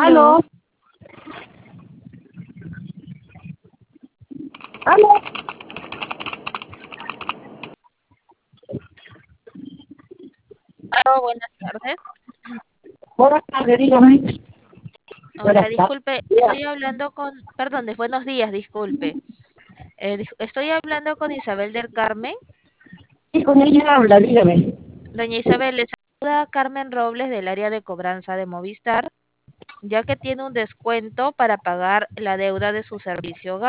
Aló, Aló, aló. Hola, buenas tardes. Buenas tardes, dígame. Hola, Buenas disculpe, tardes. estoy hablando perdón, de buenos días, disculpe. Estoy hablando con Isabel del Carmen. Sí, con ella habla, dígame. Doña Isabel, le saluda Carmen Robles del área de cobranza de Movistar, ya que tiene un descuento para pagar la deuda de su servicio